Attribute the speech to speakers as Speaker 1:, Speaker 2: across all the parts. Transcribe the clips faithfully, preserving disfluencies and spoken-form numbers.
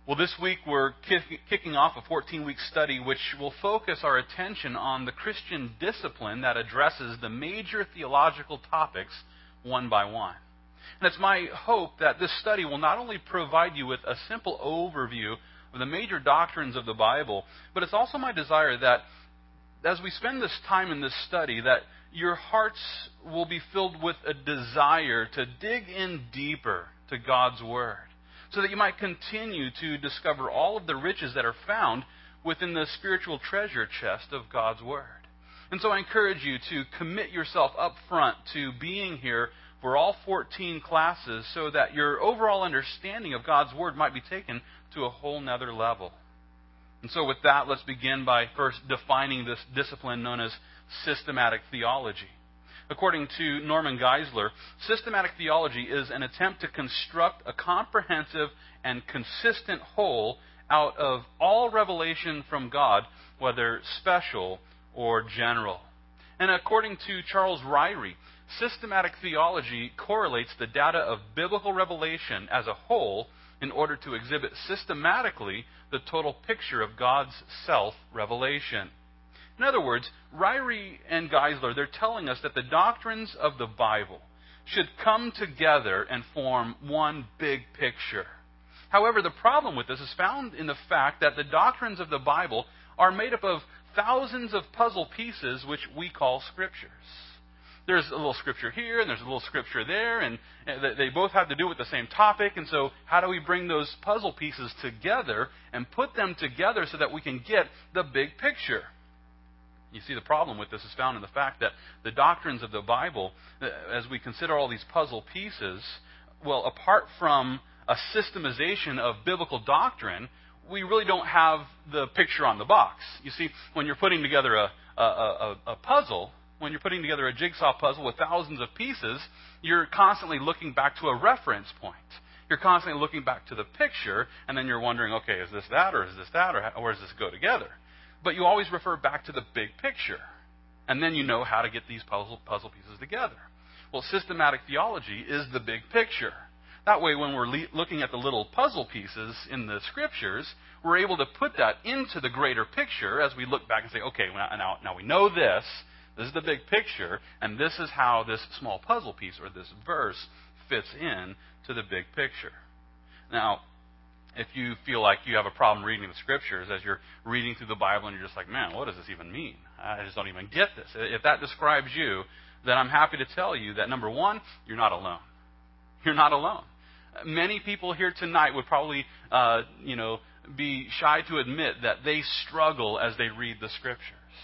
Speaker 1: Well, this week we're kick- kicking off a fourteen-week study which will focus our attention on the Christian discipline that addresses the major theological topics one by one. And it's my hope that this study will not only provide you with a simple overview of the major doctrines of the Bible, but it's also my desire that as we spend this time in this study, that your hearts will be filled with a desire to dig in deeper to God's Word, so that you might continue to discover all of the riches that are found within the spiritual treasure chest of God's Word. And so I encourage you to commit yourself up front to being here for all fourteen classes so that your overall understanding of God's Word might be taken to a whole nother level. And so with that, let's begin by first defining this discipline known as systematic theology. According to Norman Geisler, systematic theology is an attempt to construct a comprehensive and consistent whole out of all revelation from God, whether special or general. And according to Charles Ryrie, systematic theology correlates the data of biblical revelation as a whole in order to exhibit systematically the total picture of God's self-revelation. In other words, Ryrie and Geisler, they're telling us that the doctrines of the Bible should come together and form one big picture. However, the problem with this is found in the fact that the doctrines of the Bible are made up of thousands of puzzle pieces which we call scriptures. There's a little scripture here, and there's a little scripture there, and they both have to do with the same topic. And so how do we bring those puzzle pieces together and put them together so that we can get the big picture? You see, the problem with this is found in the fact that the doctrines of the Bible, as we consider all these puzzle pieces, well, apart from a systemization of biblical doctrine, we really don't have the picture on the box. You see, when you're putting together a, a, a, a puzzle, when you're putting together a jigsaw puzzle with thousands of pieces, you're constantly looking back to a reference point. You're constantly looking back to the picture, and then you're wondering, okay, is this that, or is this that, or where does this go together? But you always refer back to the big picture. And then you know how to get these puzzle, puzzle pieces together. Well, systematic theology is the big picture. That way, when we're le- looking at the little puzzle pieces in the Scriptures, we're able to put that into the greater picture as we look back and say, okay, now, now we know this. This is the big picture, and this is how this small puzzle piece or this verse fits in to the big picture. Now, if you feel like you have a problem reading the Scriptures as you're reading through the Bible and you're just like, man, what does this even mean? I just don't even get this. If that describes you, then I'm happy to tell you that, number one, you're not alone. You're not alone. Many people here tonight would probably, uh, you know, be shy to admit that they struggle as they read the Scriptures.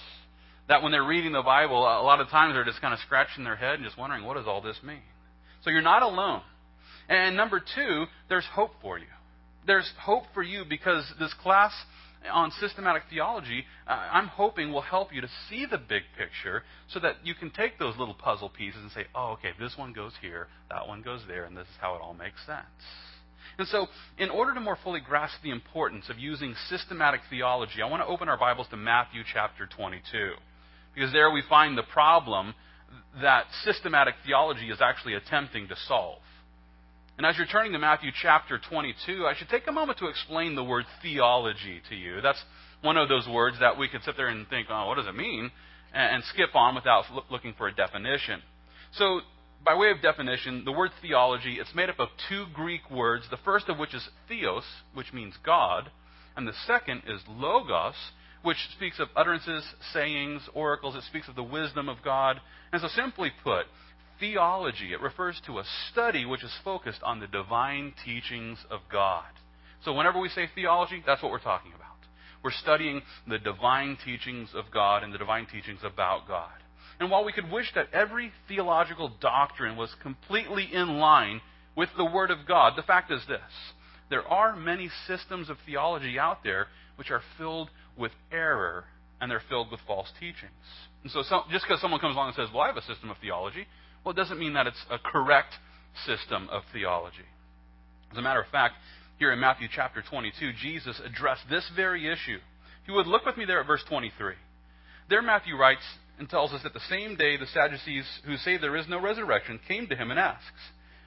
Speaker 1: That when they're reading the Bible, a lot of times they're just kind of scratching their head and just wondering, what does all this mean? So you're not alone. And number two, there's hope for you. There's hope for you because this class on systematic theology, uh, I'm hoping will help you to see the big picture so that you can take those little puzzle pieces and say, oh, okay, this one goes here, that one goes there, and this is how it all makes sense. And so, in order to more fully grasp the importance of using systematic theology, I want to open our Bibles to Matthew chapter twenty-two. Because there we find the problem that systematic theology is actually attempting to solve. And as you're turning to Matthew chapter twenty-two, I should take a moment to explain the word theology to you. That's one of those words that we could sit there and think, oh, what does it mean? And skip on without looking for a definition. So, by way of definition, the word theology, it's made up of two Greek words, the first of which is theos, which means God, and the second is logos, which speaks of utterances, sayings, oracles. It speaks of the wisdom of God. And so simply put, theology, it refers to a study which is focused on the divine teachings of God. So whenever we say theology, that's what we're talking about. We're studying the divine teachings of God and the divine teachings about God. And while we could wish that every theological doctrine was completely in line with the Word of God, the fact is this. There are many systems of theology out there which are filled with error and they're filled with false teachings. And so some, just because someone comes along and says, well, I have a system of theology, well, it doesn't mean that it's a correct system of theology. As a matter of fact, here in Matthew chapter twenty-two, Jesus addressed this very issue. If you would look with me there at verse twenty-three. There Matthew writes and tells us that the same day the Sadducees who say there is no resurrection came to him and asks,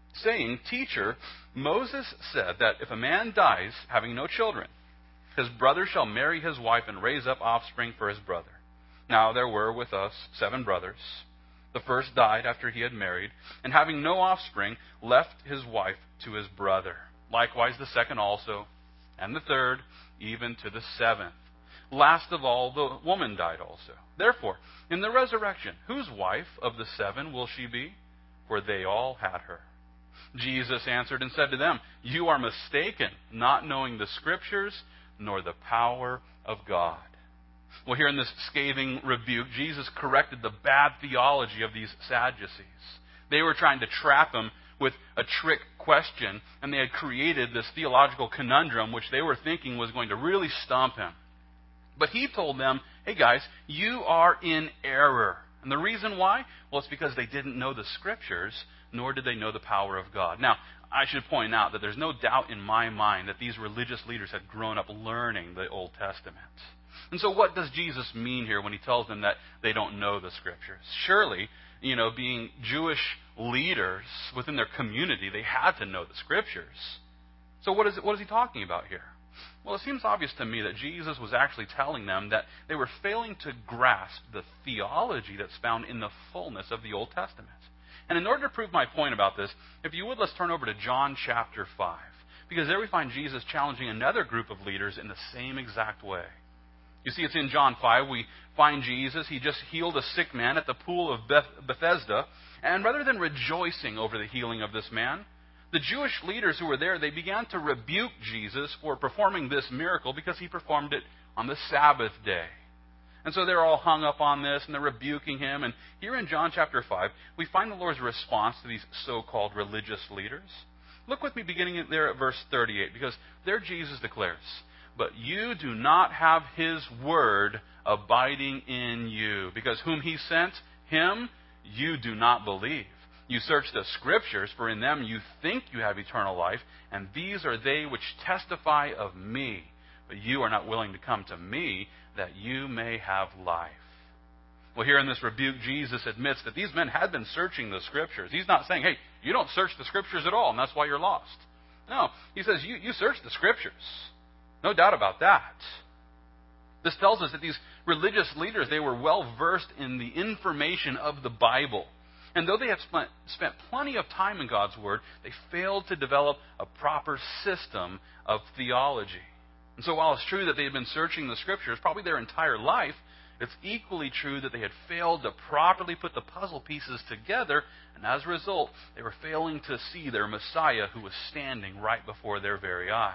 Speaker 1: saying, "Teacher, Moses said that if a man dies having no children, his brother shall marry his wife and raise up offspring for his brother. Now there were with us seven brothers. The first died after he had married, and having no offspring, left his wife to his brother. Likewise the second also, and the third, even to the seventh. Last of all, the woman died also. Therefore, in the resurrection, whose wife of the seven will she be? For they all had her." Jesus answered and said to them, "You are mistaken, not knowing the Scriptures nor the power of God." Well, here in this scathing rebuke, Jesus corrected the bad theology of these Sadducees. They were trying to trap him with a trick question, and they had created this theological conundrum which they were thinking was going to really stump him. But he told them, "Hey guys, you are in error." And the reason why? Well, it's because they didn't know the Scriptures, nor did they know the power of God. Now, I should point out that there's no doubt in my mind that these religious leaders had grown up learning the Old Testament. And so what does Jesus mean here when he tells them that they don't know the Scriptures? Surely, you know, being Jewish leaders within their community, they had to know the Scriptures. So what is it, what is he talking about here? Well, it seems obvious to me that Jesus was actually telling them that they were failing to grasp the theology that's found in the fullness of the Old Testament. And in order to prove my point about this, if you would, let's turn over to John chapter five. Because there we find Jesus challenging another group of leaders in the same exact way. You see, it's in John five, we find Jesus. He just healed a sick man at the pool of Beth- Bethesda. And rather than rejoicing over the healing of this man, the Jewish leaders who were there, they began to rebuke Jesus for performing this miracle because he performed it on the Sabbath day. And so they're all hung up on this, and they're rebuking him. And here in John chapter five, we find the Lord's response to these so-called religious leaders. Look with me beginning there at verse thirty-eight, because there Jesus declares, "But you do not have his word abiding in you, because whom he sent, him you do not believe. You search the Scriptures, for in them you think you have eternal life, and these are they which testify of me. But you are not willing to come to me, that you may have life." Well, here in this rebuke, Jesus admits that these men had been searching the Scriptures. He's not saying, hey, you don't search the Scriptures at all, and that's why you're lost. No, he says, you, you search the Scriptures. No doubt about that. This tells us that these religious leaders, they were well versed in the information of the Bible. And though they had spent, spent plenty of time in God's Word, they failed to develop a proper system of theology. And so while it's true that they had been searching the Scriptures probably their entire life, it's equally true that they had failed to properly put the puzzle pieces together, and as a result, they were failing to see their Messiah who was standing right before their very eyes.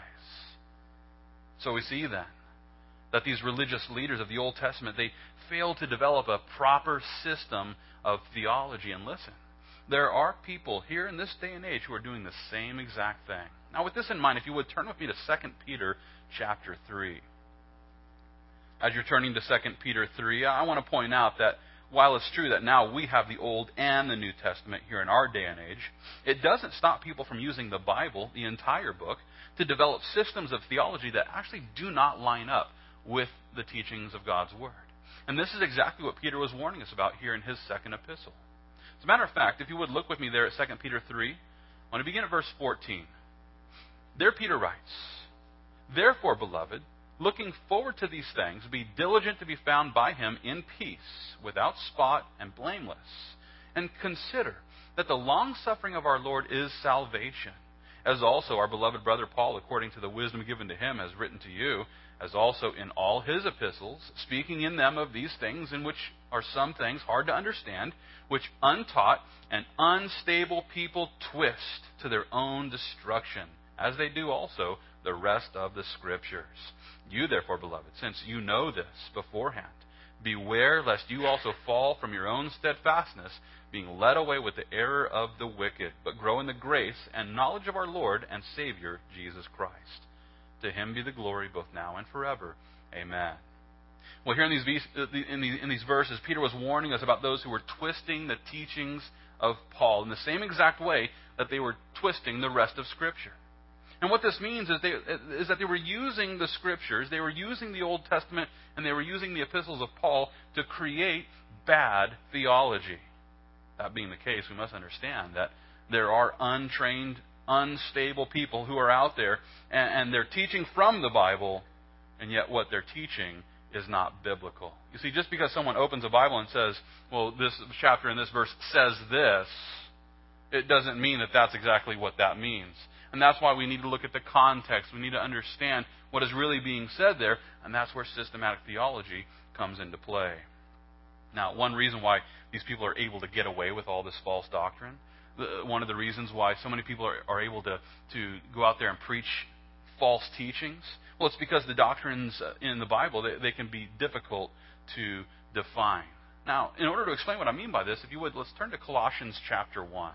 Speaker 1: So we see then that these religious leaders of the Old Testament, they failed to develop a proper system of theology. And listen, there are people here in this day and age who are doing the same exact thing. Now, with this in mind, if you would turn with me to Second Peter chapter three. As you're turning to Second Peter three, I want to point out that while it's true that now we have the Old and the New Testament here in our day and age, it doesn't stop people from using the Bible, the entire book, to develop systems of theology that actually do not line up with the teachings of God's Word. And this is exactly what Peter was warning us about here in his second epistle. As a matter of fact, if you would look with me there at Second Peter three, I want to begin at verse fourteen. There Peter writes, "Therefore, beloved, looking forward to these things, be diligent to be found by him in peace, without spot and blameless. And consider that the long-suffering of our Lord is salvation, as also our beloved brother Paul, according to the wisdom given to him, has written to you, as also in all his epistles, speaking in them of these things, in which are some things hard to understand, which untaught and unstable people twist to their own destruction, as they do also the rest of the Scriptures. You therefore, beloved, since you know this beforehand, beware lest you also fall from your own steadfastness, being led away with the error of the wicked, but grow in the grace and knowledge of our Lord and Savior, Jesus Christ. To him be the glory both now and forever. Amen." Well, here in these, in these, in these verses, Peter was warning us about those who were twisting the teachings of Paul in the same exact way that they were twisting the rest of Scripture. And what this means is, they, is that they were using the Scriptures, they were using the Old Testament, and they were using the epistles of Paul to create bad theology. That being the case, we must understand that There are untrained, unstable people who are out there, and, and they're teaching from the Bible, and yet what they're teaching is not biblical. You see, just because someone opens a Bible and says, well, this chapter in this verse says this, it doesn't mean that that's exactly what that means. And that's why we need to look at the context. We need to understand what is really being said there, and that's where systematic theology comes into play. Now, one reason why these people are able to get away with all this false doctrine, one of the reasons why so many people are, are able to, to go out there and preach false teachings, well, it's because the doctrines in the Bible, they, they can be difficult to define. Now, in order to explain what I mean by this, if you would, let's turn to Colossians chapter one.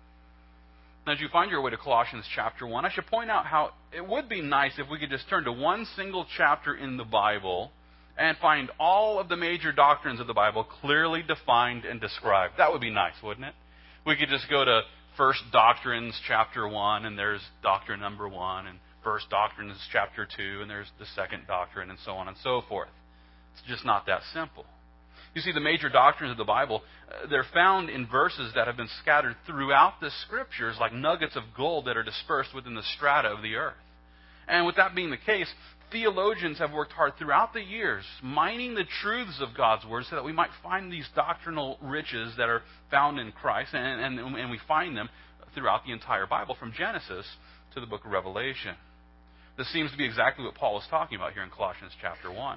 Speaker 1: Now, as you find your way to Colossians chapter one, I should point out how it would be nice if we could just turn to one single chapter in the Bible and find all of the major doctrines of the Bible clearly defined and described. That would be nice, wouldn't it? We could just go to First Doctrines chapter one, and there's doctrine number one, and First Doctrines chapter two, and there's the second doctrine, and so on and so forth. It's just not that simple. You see, the major doctrines of the Bible, uh, they're found in verses that have been scattered throughout the Scriptures like nuggets of gold that are dispersed within the strata of the earth. And with that being the case, theologians have worked hard throughout the years, mining the truths of God's Word so that we might find these doctrinal riches that are found in Christ, and, and, and we find them throughout the entire Bible, from Genesis to the book of Revelation. This seems to be exactly what Paul is talking about here in Colossians chapter one.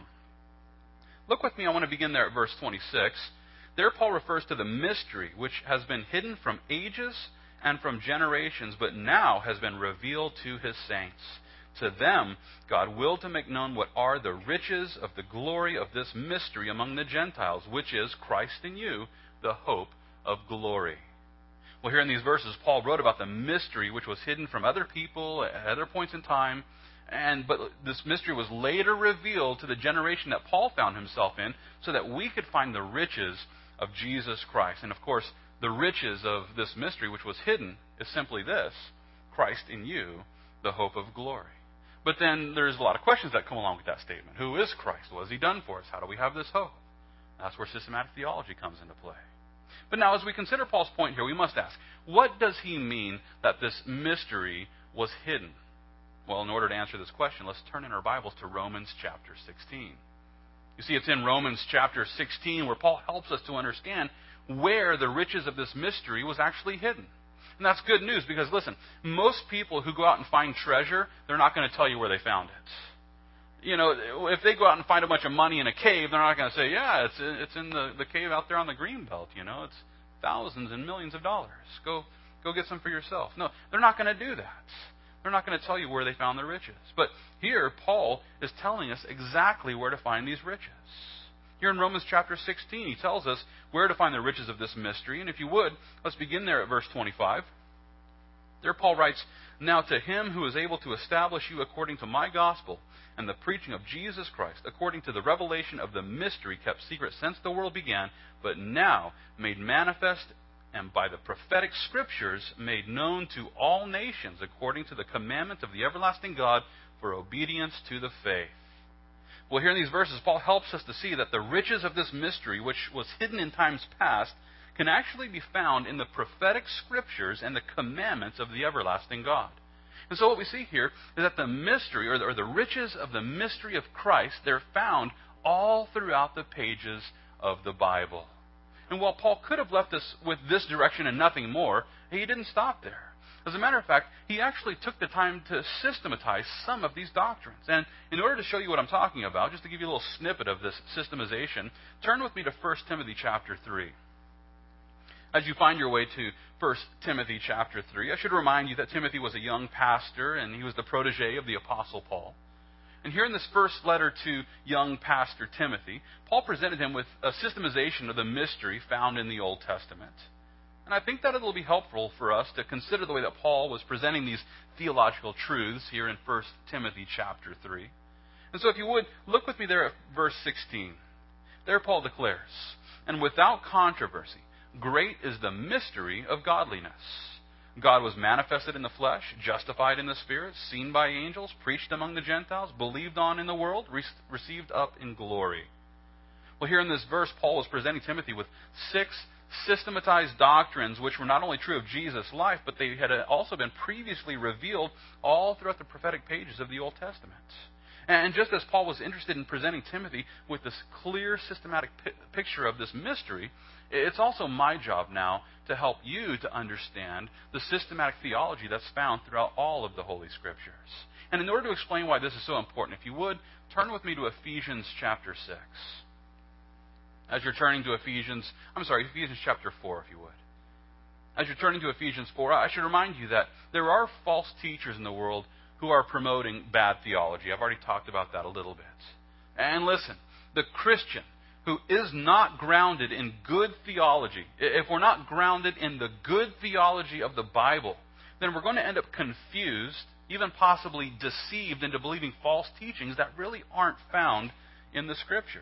Speaker 1: Look with me, I want to begin there at verse twenty-six. There Paul refers to the mystery which has been hidden from ages and from generations, but now has been revealed to His saints. To them, God willed to make known what are the riches of the glory of this mystery among the Gentiles, which is Christ in you, the hope of glory. Well, here in these verses, Paul wrote about the mystery which was hidden from other people at other points in time, and but this mystery was later revealed to the generation that Paul found himself in, so that we could find the riches of Jesus Christ. And of course, the riches of this mystery which was hidden is simply this: Christ in you, the hope of glory. But then there's a lot of questions that come along with that statement. Who is Christ? What has He done for us? How do we have this hope? That's where systematic theology comes into play. But now, as we consider Paul's point here, we must ask, what does he mean that this mystery was hidden? Well, in order to answer this question, let's turn in our Bibles to Romans chapter sixteen. You see, it's in Romans chapter sixteen where Paul helps us to understand where the riches of this mystery was actually hidden. And that's good news because, listen, most people who go out and find treasure, they're not going to tell you where they found it. You know, if they go out and find a bunch of money in a cave, they're not going to say, yeah, it's it's in the, the cave out there on the green belt. You know, it's thousands and millions of dollars. Go, go get some for yourself. No, they're not going to do that. They're not going to tell you where they found their riches. But here, Paul is telling us exactly where to find these riches. Here in Romans chapter sixteen, he tells us where to find the riches of this mystery. And if you would, let's begin there at verse twenty-five. There Paul writes, "Now to Him who is able to establish you according to my gospel and the preaching of Jesus Christ, according to the revelation of the mystery kept secret since the world began, but now made manifest and by the prophetic scriptures made known to all nations, according to the commandment of the everlasting God, for obedience to the faith." Well, here in these verses, Paul helps us to see that the riches of this mystery, which was hidden in times past, can actually be found in the prophetic scriptures and the commandments of the everlasting God. And so what we see here is that the mystery, or the, or the riches of the mystery of Christ, they're found all throughout the pages of the Bible. And while Paul could have left us with this direction and nothing more, he didn't stop there. As a matter of fact, he actually took the time to systematize some of these doctrines. And in order to show you what I'm talking about, just to give you a little snippet of this systemization, turn with me to First Timothy chapter three. As you find your way to First Timothy chapter three, I should remind you that Timothy was a young pastor and he was the protege of the Apostle Paul. And here in this first letter to young pastor Timothy, Paul presented him with a systemization of the mystery found in the Old Testament. And I think that it'll be helpful for us to consider the way that Paul was presenting these theological truths here in First Timothy chapter three. And so if you would, look with me there at verse sixteen. There Paul declares, "And without controversy, great is the mystery of godliness. God was manifested in the flesh, justified in the Spirit, seen by angels, preached among the Gentiles, believed on in the world, re- received up in glory." Well, here in this verse, Paul was presenting Timothy with six systematized doctrines which were not only true of Jesus' life, but they had also been previously revealed all throughout the prophetic pages of the Old Testament. And just as Paul was interested in presenting Timothy with this clear, systematic pi- picture of this mystery, it's also my job now to help you to understand the systematic theology that's found throughout all of the Holy Scriptures. And in order to explain why this is so important, if you would, turn with me to Ephesians chapter six. As you're turning to Ephesians, I'm sorry, Ephesians chapter four, if you would. As you're turning to Ephesians four, I should remind you that there are false teachers in the world who are promoting bad theology. I've already talked about that a little bit. And listen, the Christian who is not grounded in good theology, if we're not grounded in the good theology of the Bible, then we're going to end up confused, even possibly deceived into believing false teachings that really aren't found in the Scriptures.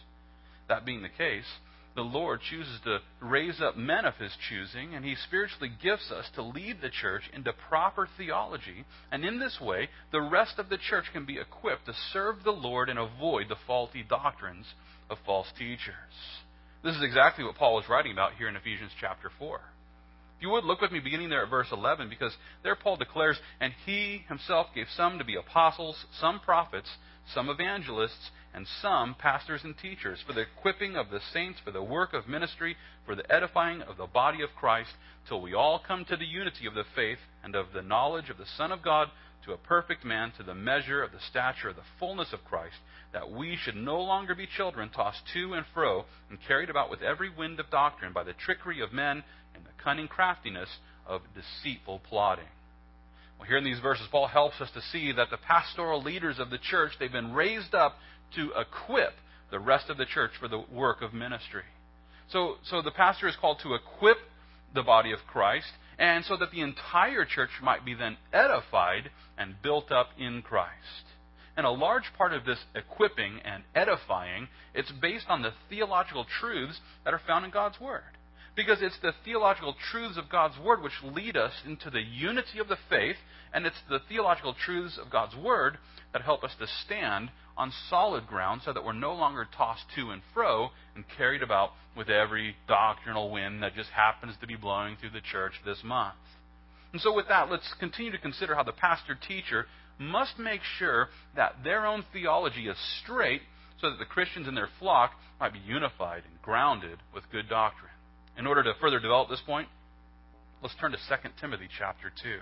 Speaker 1: That being the case, the Lord chooses to raise up men of His choosing, and He spiritually gifts us to lead the church into proper theology, and in this way, the rest of the church can be equipped to serve the Lord and avoid the faulty doctrines of false teachers. This is exactly what Paul is writing about here in Ephesians chapter four. If you would, look with me beginning there at verse eleven, because there Paul declares, "And He Himself gave some to be apostles, some prophets, some evangelists, and some pastors and teachers, for the equipping of the saints, for the work of ministry, for the edifying of the body of Christ, till we all come to the unity of the faith and of the knowledge of the Son of God, to a perfect man, to the measure of the stature of the fullness of Christ, that we should no longer be children, tossed to and fro, and carried about with every wind of doctrine, by the trickery of men, and the cunning craftiness of deceitful plotting." Well, here in these verses, Paul helps us to see that the pastoral leaders of the church, they've been raised up to equip the rest of the church for the work of ministry. So, so the pastor is called to equip the body of Christ, and so that the entire church might be then edified and built up in Christ. And a large part of this equipping and edifying, it's based on the theological truths that are found in God's Word. Because it's the theological truths of God's Word which lead us into the unity of the faith, and it's the theological truths of God's Word that help us to stand on solid ground so that we're no longer tossed to and fro and carried about with every doctrinal wind that just happens to be blowing through the church this month. And so with that, let's continue to consider how the pastor-teacher must make sure that their own theology is straight so that the Christians in their flock might be unified and grounded with good doctrine. In order to further develop this point, let's turn to Second Timothy chapter two.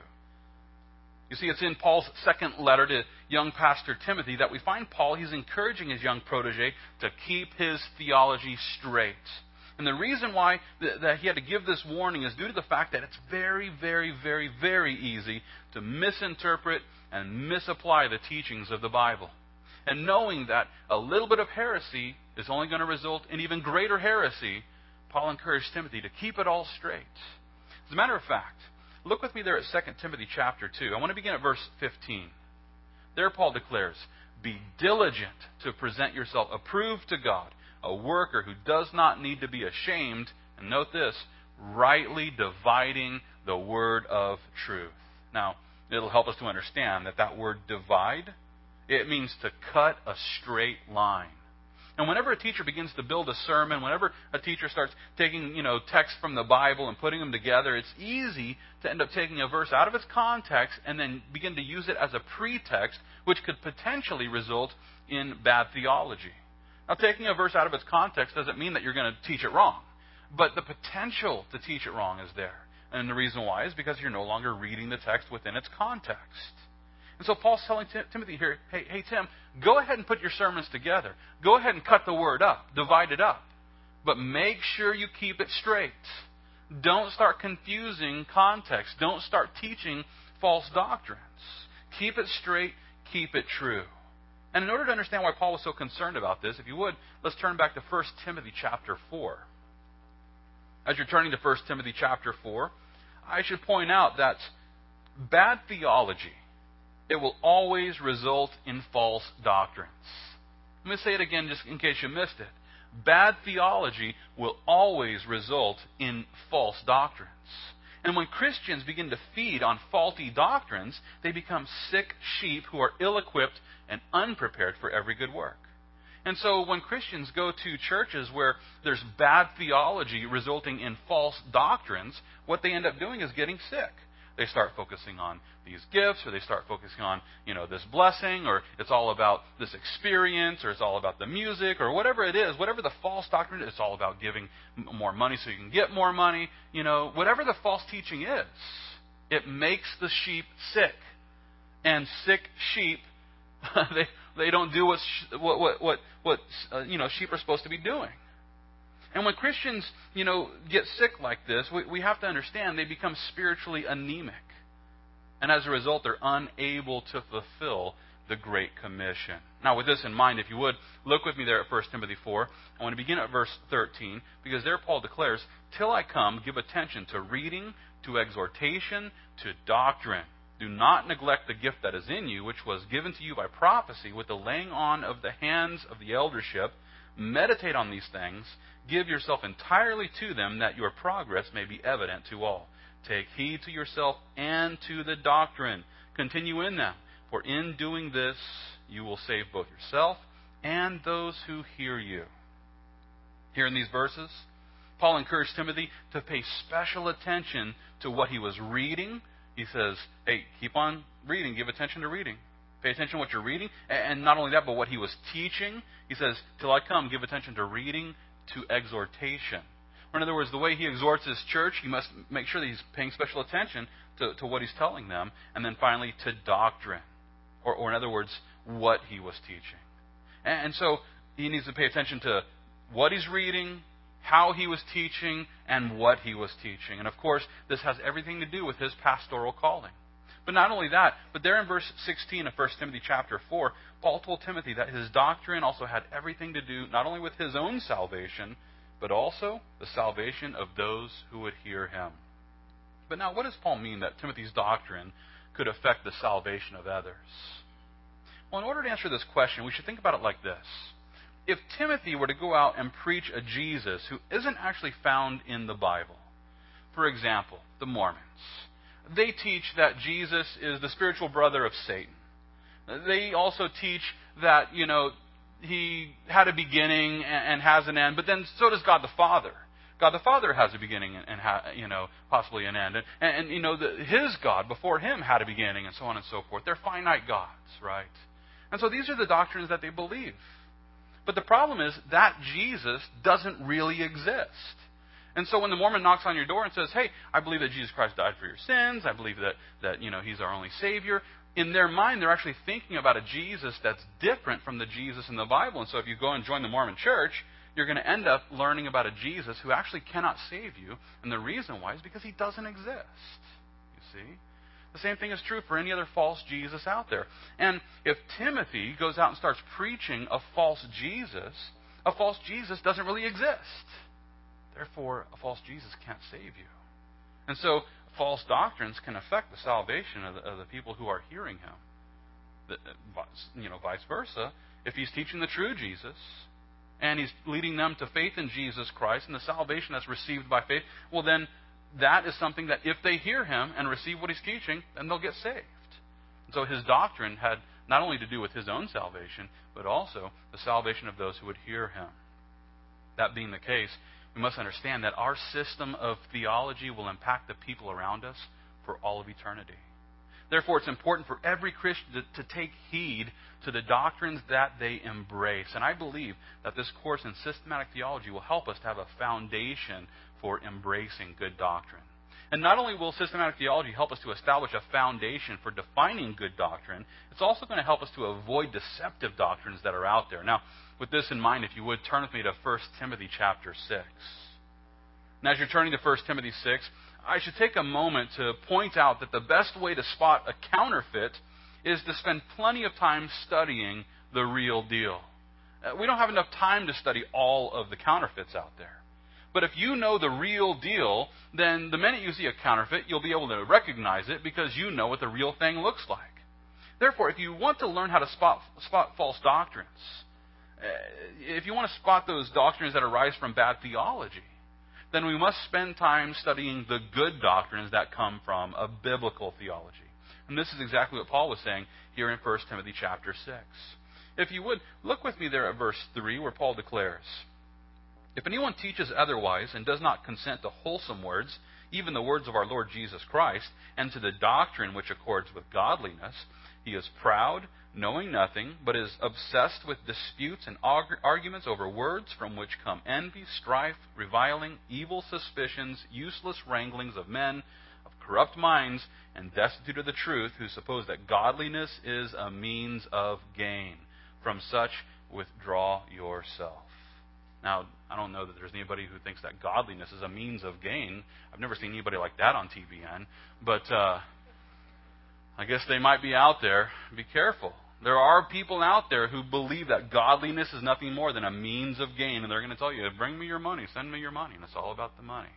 Speaker 1: You see, it's in Paul's second letter to young pastor Timothy that we find Paul, he's encouraging his young protege to keep his theology straight. And the reason why th- that he had to give this warning is due to the fact that it's very, very, very, very easy to misinterpret and misapply the teachings of the Bible. And knowing that a little bit of heresy is only going to result in even greater heresy, Paul encouraged Timothy to keep it all straight. As a matter of fact, look with me there at Second Timothy chapter two. I want to begin at verse fifteen. There Paul declares, "Be diligent to present yourself approved to God, a worker who does not need to be ashamed," and note this, "rightly dividing the word of truth." Now, it'll help us to understand that that word divide, it means to cut a straight line. And whenever a teacher begins to build a sermon, whenever a teacher starts taking, you know, texts from the Bible and putting them together, it's easy to end up taking a verse out of its context and then begin to use it as a pretext, which could potentially result in bad theology. Now, taking a verse out of its context doesn't mean that you're going to teach it wrong, but the potential to teach it wrong is there. And the reason why is because you're no longer reading the text within its context. And so Paul's telling Tim- Timothy here, hey, hey, Tim, go ahead and put your sermons together. Go ahead and cut the word up, divide it up. But make sure you keep it straight. Don't start confusing context. Don't start teaching false doctrines. Keep it straight, keep it true. And in order to understand why Paul was so concerned about this, if you would, let's turn back to First Timothy chapter four. As you're turning to First Timothy chapter four, I should point out that bad theology, it will always result in false doctrines. Let me say it again just in case you missed it. Bad theology will always result in false doctrines. And when Christians begin to feed on faulty doctrines, they become sick sheep who are ill-equipped and unprepared for every good work. And so when Christians go to churches where there's bad theology resulting in false doctrines, what they end up doing is getting sick. They start focusing on these gifts, or they start focusing on, you know, this blessing, or it's all about this experience, or it's all about the music, or whatever it is, whatever the false doctrine is, it's all about giving more money so you can get more money. You know, whatever the false teaching is, it makes the sheep sick. And sick sheep, they they don't do what what what what, what uh, you know sheep are supposed to be doing. And when Christians, you know, get sick like this, we, we have to understand they become spiritually anemic. And as a result, they're unable to fulfill the Great Commission. Now, with this in mind, if you would, look with me there at First Timothy four. I want to begin at verse thirteen, because there Paul declares, "Till I come, give attention to reading, to exhortation, to doctrine. Do not neglect the gift that is in you, which was given to you by prophecy with the laying on of the hands of the eldership. Meditate on these things. Give yourself entirely to them, that your progress may be evident to all. Take heed to yourself and to the doctrine. Continue in them, for in doing this you will save both yourself and those who hear you." Here in these verses, Paul encouraged Timothy to pay special attention to what he was reading. He says, hey, keep on reading. Give attention to reading. Pay attention to what you're reading. And not only that, but what he was teaching. He says, till I come, give attention to reading, to exhortation. Or in other words, the way he exhorts his church, he must make sure that he's paying special attention to, to what he's telling them. And then finally, to doctrine. Or, or in other words, what he was teaching. And, and so he needs to pay attention to what he's reading, how he was teaching, and what he was teaching. And of course, this has everything to do with his pastoral calling. But not only that, but there in verse sixteen of First Timothy chapter four, Paul told Timothy that his doctrine also had everything to do not only with his own salvation, but also the salvation of those who would hear him. But now, what does Paul mean that Timothy's doctrine could affect the salvation of others? Well, in order to answer this question, we should think about it like this. If Timothy were to go out and preach a Jesus who isn't actually found in the Bible, for example, the Mormons, they teach that Jesus is the spiritual brother of Satan. They also teach that, you know, he had a beginning and has an end, but then so does God the Father. God the Father has a beginning and, ha, you know, possibly an end. And, and you know, the, his God before him had a beginning, and so on and so forth. They're finite gods, right? And so these are the doctrines that they believe. But the problem is that Jesus doesn't really exist. And so when the Mormon knocks on your door and says, hey, I believe that Jesus Christ died for your sins, I believe that, that you know, he's our only Savior, in their mind they're actually thinking about a Jesus that's different from the Jesus in the Bible. And so if you go and join the Mormon church, you're going to end up learning about a Jesus who actually cannot save you. And the reason why is because he doesn't exist. You see? The same thing is true for any other false Jesus out there. And if Timothy goes out and starts preaching a false Jesus, a false Jesus doesn't really exist. Therefore, a false Jesus can't save you. And so, false doctrines can affect the salvation of the, of the people who are hearing him. The, you know, vice versa. If he's teaching the true Jesus, and he's leading them to faith in Jesus Christ and the salvation that's received by faith, well then, that is something that if they hear him and receive what he's teaching, then they'll get saved. And so his doctrine had not only to do with his own salvation, but also the salvation of those who would hear him. That being the case, we must understand that our system of theology will impact the people around us for all of eternity. Therefore, it's important for every Christian to, to take heed to the doctrines that they embrace. And I believe that this course in systematic theology will help us to have a foundation for embracing good doctrine. And not only will systematic theology help us to establish a foundation for defining good doctrine, it's also going to help us to avoid deceptive doctrines that are out there. Now, with this in mind, if you would, turn with me to First Timothy chapter six. Now, as you're turning to First Timothy six, I should take a moment to point out that the best way to spot a counterfeit is to spend plenty of time studying the real deal. Uh, we don't have enough time to study all of the counterfeits out there. But if you know the real deal, then the minute you see a counterfeit, you'll be able to recognize it because you know what the real thing looks like. Therefore, if you want to learn how to spot, spot false doctrines, uh, if you want to spot those doctrines that arise from bad theology, then we must spend time studying the good doctrines that come from a biblical theology. And this is exactly what Paul was saying here in First Timothy chapter six. If you would, look with me there at verse three where Paul declares, "If anyone teaches otherwise and does not consent to wholesome words, even the words of our Lord Jesus Christ, and to the doctrine which accords with godliness, he is proud, knowing nothing, but is obsessed with disputes and arguments over words from which come envy, strife, reviling, evil suspicions, useless wranglings of men of corrupt minds and destitute of the truth, who suppose that godliness is a means of gain. From such withdraw yourself." Now, I don't know that there's anybody who thinks that godliness is a means of gain. I've never seen anybody like that on T B N. But uh, I guess they might be out there. Be careful. There are people out there who believe that godliness is nothing more than a means of gain. And they're going to tell you, bring me your money, send me your money. And it's all about the money.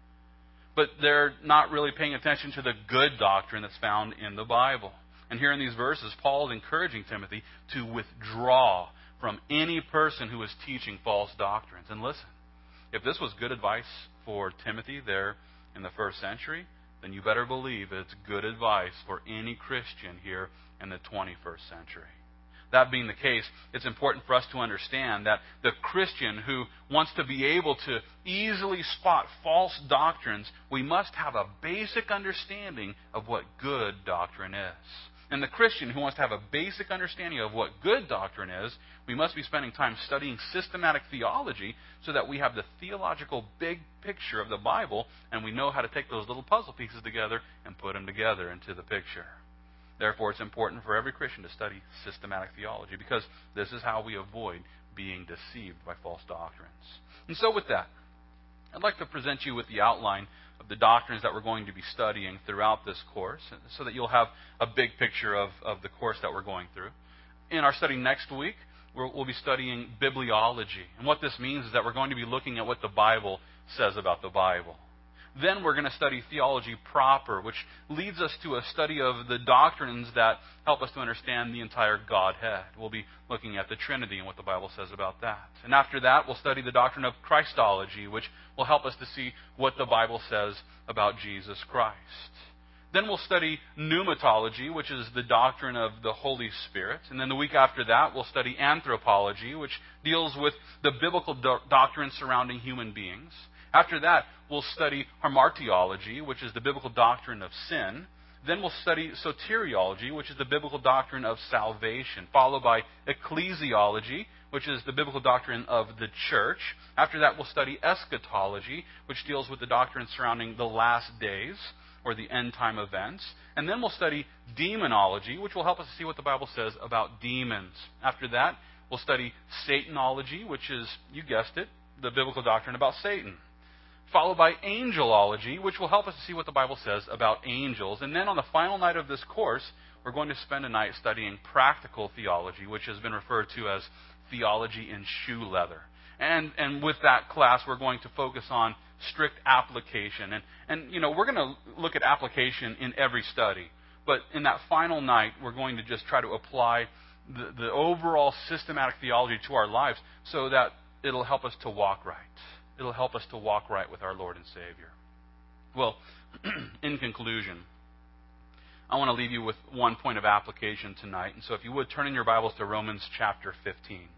Speaker 1: But they're not really paying attention to the good doctrine that's found in the Bible. And here in these verses, Paul is encouraging Timothy to withdraw from any person who is teaching false doctrines. And listen, if this was good advice for Timothy there in the first century, then you better believe it's good advice for any Christian here in the twenty-first century. That being the case, it's important for us to understand that the Christian who wants to be able to easily spot false doctrines, we must have a basic understanding of what good doctrine is. And the Christian who wants to have a basic understanding of what good doctrine is, we must be spending time studying systematic theology so that we have the theological big picture of the Bible and we know how to take those little puzzle pieces together and put them together into the picture. Therefore, it's important for every Christian to study systematic theology because this is how we avoid being deceived by false doctrines. And so with that, I'd like to present you with the outline of the doctrines that we're going to be studying throughout this course so that you'll have a big picture of, of the course that we're going through. In our study next week, we'll, we'll be studying bibliology. And what this means is that we're going to be looking at what the Bible says about the Bible. Then we're going to study theology proper, which leads us to a study of the doctrines that help us to understand the entire Godhead. We'll be looking at the Trinity and what the Bible says about that. And after that, we'll study the doctrine of Christology, which will help us to see what the Bible says about Jesus Christ. Then we'll study pneumatology, which is the doctrine of the Holy Spirit. And then the week after that, we'll study anthropology, which deals with the biblical do- doctrine surrounding human beings. After that, we'll study hamartiology, which is the biblical doctrine of sin. Then we'll study soteriology, which is the biblical doctrine of salvation, followed by ecclesiology, which is the biblical doctrine of the church. After that, we'll study eschatology, which deals with the doctrine surrounding the last days or the end time events. And then we'll study demonology, which will help us see what the Bible says about demons. After that, we'll study Satanology, which is, you guessed it, the biblical doctrine about Satan. Followed by angelology, which will help us to see what the Bible says about angels. And then on the final night of this course, we're going to spend a night studying practical theology, which has been referred to as theology in shoe leather. And and with that class, we're going to focus on strict application. And, and you know, we're going to look at application in every study. But in that final night, we're going to just try to apply the, the overall systematic theology to our lives so that it'll help us to walk right. It'll help us to walk right with our Lord and Savior. Well, in conclusion, I want to leave you with one point of application tonight. And so if you would, turn in your Bibles to Romans chapter fifteen.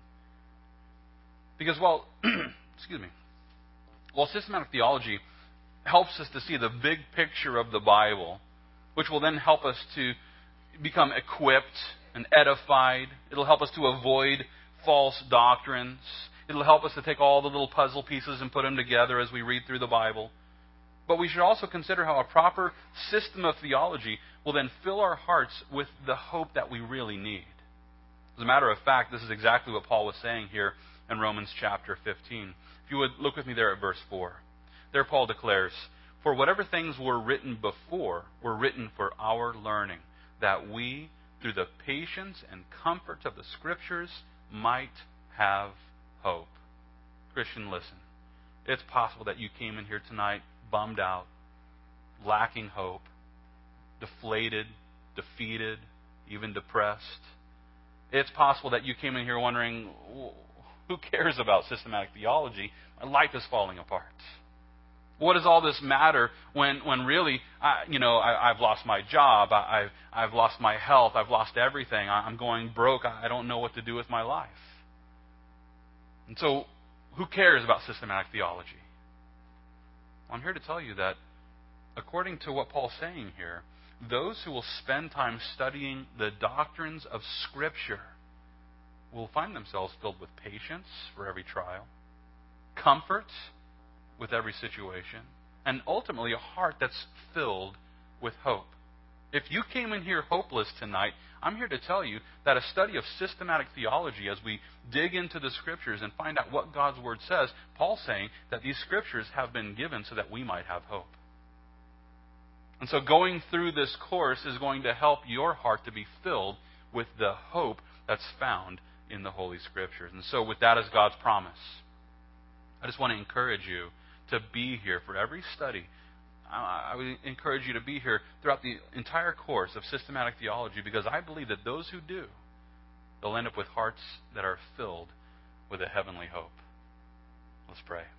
Speaker 1: Because while, excuse me, while systematic theology helps us to see the big picture of the Bible, which will then help us to become equipped and edified, it'll help us to avoid false doctrines. It'll help us to take all the little puzzle pieces and put them together as we read through the Bible. But we should also consider how a proper system of theology will then fill our hearts with the hope that we really need. As a matter of fact, this is exactly what Paul was saying here in Romans chapter fifteen. If you would look with me there at verse four. There Paul declares, "For whatever things were written before were written for our learning, that we, through the patience and comfort of the Scriptures, might have hope." Christian, listen. It's possible that you came in here tonight bummed out, lacking hope, deflated, defeated, even depressed. It's possible that you came in here wondering, who cares about systematic theology? My life is falling apart. What does all this matter when, when really, I, you know, I, I've lost my job, I, I've, I've lost my health, I've lost everything, I, I'm going broke, I, I don't know what to do with my life. And so, who cares about systematic theology? Well, I'm here to tell you that, according to what Paul's saying here, those who will spend time studying the doctrines of Scripture will find themselves filled with patience for every trial, comfort with every situation, and ultimately a heart that's filled with hope. If you came in here hopeless tonight, I'm here to tell you that a study of systematic theology, as we dig into the Scriptures and find out what God's Word says, Paul's saying that these Scriptures have been given so that we might have hope. And so going through this course is going to help your heart to be filled with the hope that's found in the Holy Scriptures. And so with that as God's promise, I just want to encourage you to be here for every study. I would encourage you to be here throughout the entire course of systematic theology, because I believe that those who do, they'll end up with hearts that are filled with a heavenly hope. Let's pray.